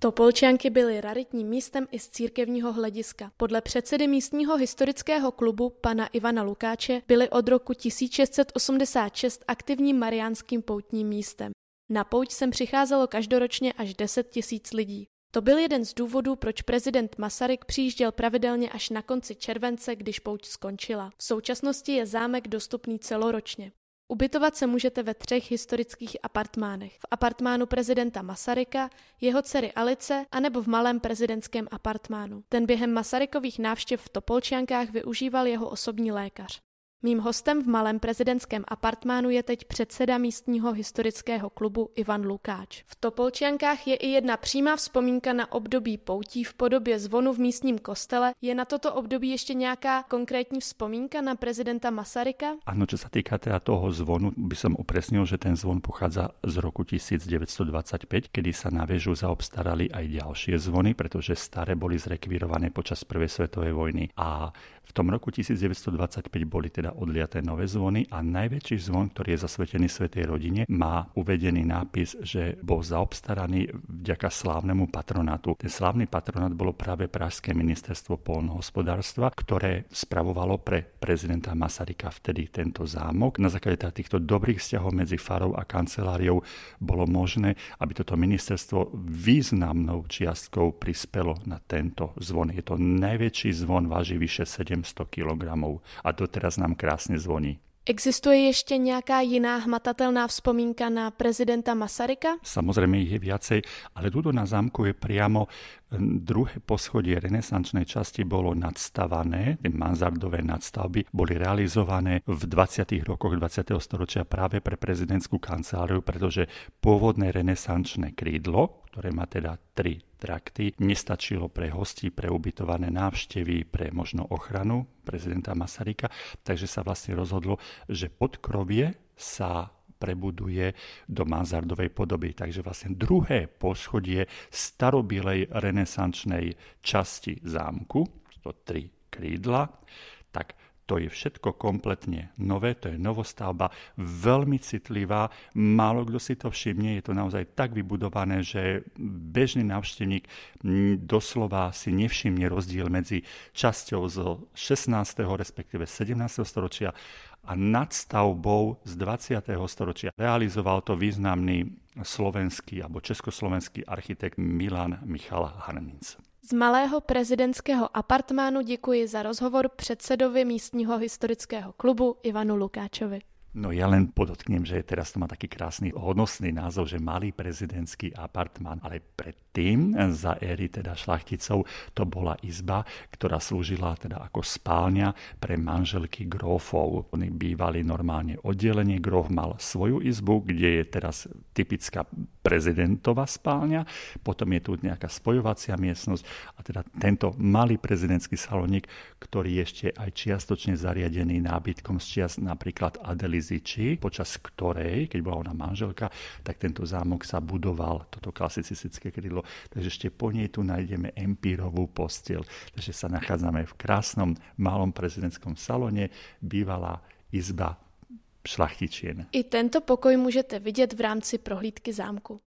Topolčanky byly raritním místem i z církevního hlediska. Podle předsedy místního historického klubu pana Ivana Lukáče byly od roku 1686 aktivním mariánským poutním místem. Na pouť sem přicházelo každoročně až 10 000 lidí. To byl jeden z důvodů, proč prezident Masaryk přijížděl pravidelně až na konci července, když pouť skončila. V současnosti je zámek dostupný celoročně. Ubytovat se můžete ve 3 historických apartmánech. V apartmánu prezidenta Masaryka, jeho dcery Alice anebo v malém prezidentském apartmánu. Ten během Masarykových návštěv v Topolčiankách využíval jeho osobní lékař. Mým hostem v malém prezidentském apartmánu je teď předseda místního historického klubu Ivan Lukáč. V Topolčiankách je i jedna přímá vzpomínka na období poutí v podobě zvonu v místním kostele. Je na toto období ještě nějaká konkrétní vzpomínka na prezidenta Masaryka? Áno, čo sa týka teda toho zvonu, by som upresnil, že ten zvon pochádza z roku 1925, kedy sa na väžu zaobstarali aj ďalšie zvony, pretože staré boli zrekvírované počas prvej svetovej vojny. A v tom roku 1925 boli teda odliaté nové zvony a najväčší zvon, ktorý je zasvetený svätej rodine, má uvedený nápis, že bol zaobstaraný vďaka slávnemu patronátu. Ten slávny patronát bolo práve Pražské ministerstvo poľnohospodárstva, ktoré spravovalo pre prezidenta Masaryka vtedy tento zámok. Na základe týchto dobrých vzťahov medzi farou a kanceláriou bolo možné, aby toto ministerstvo významnou čiastkou prispelo na tento zvon. Je to najväčší zvon, váži vyše 700 kg a doteraz nám krásne zvoní. Existuje ještě nějaká jiná hmatatelná vzpomínka na prezidenta Masaryka? Samozrejme ich je viacej, ale tuto na zámku je priamo druhé poschodie renesančnej časti bolo nadstavané. Tie mansardové nadstavby boli realizované v 20. rokoch 20. storočia práve pre prezidentskú kanceláriu, pretože pôvodné renesančné krídlo, ktoré má teda 3 trakty, nestačilo pre hostí, pre ubytované návštevy, pre možno ochranu prezidenta Masaryka, takže sa vlastne rozhodlo, že podkrovie sa prebuduje do mansardovej podoby. Takže vlastne druhé poschodie starobilej renesančnej časti zámku, to 3 krídla, tak to je všetko kompletne nové, to je novostavba, veľmi citlivá, málo kto si to všimne, je to naozaj tak vybudované, že bežný návštevník doslova si nevšimne rozdiel medzi časťou zo 16. respektíve 17. storočia a nadstavbou z 20. storočia. Realizoval to významný slovenský alebo československý architekt Milan Michal Harminc. Z malého prezidentského apartmánu děkuji za rozhovor předsedovi místního historického klubu Ivanu Lukáčovi. No ja len podotknem, že teraz to má taký krásny hodnostný názov, že malý prezidentský apartmán, ale predtým za éry teda šlachticov to bola izba, ktorá slúžila teda ako spálňa pre manželky grófov. Oni bývali normálne oddelenie, gróf mal svoju izbu, kde je teraz typická prezidentová spálňa, potom je tu nejaká spojovacia miestnosť a teda tento malý prezidentský salónik, ktorý je ešte aj čiastočne zariadený nábytkom z čias napríklad Adely Ziči, počas ktorej, keď bola ona manželka, tak tento zámok sa budoval, toto klasicistické krídlo. Takže ešte po nej tu nájdeme empírovú posteľ. Takže sa nachádzame v krásnom malom prezidentskom salóne, bývalá izba šlachtičien. I tento pokoj můžete vidět v rámci prohlídky zámku.